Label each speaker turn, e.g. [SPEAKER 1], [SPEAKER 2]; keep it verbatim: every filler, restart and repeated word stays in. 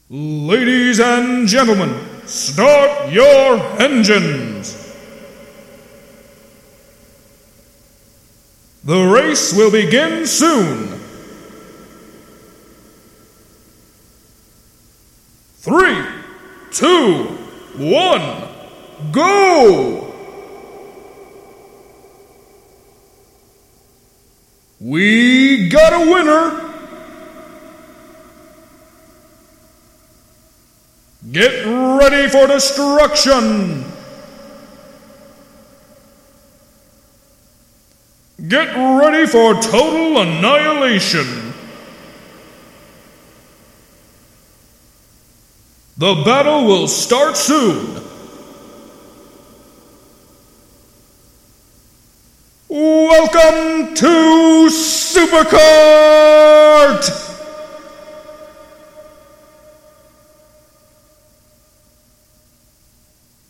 [SPEAKER 1] Ladies and gentlemen, start your engines. The race will begin soon. Three, two, one, go! We got a winner! Get ready for destruction! Get ready for total annihilation! The battle will start soon! Welcome to Superkart!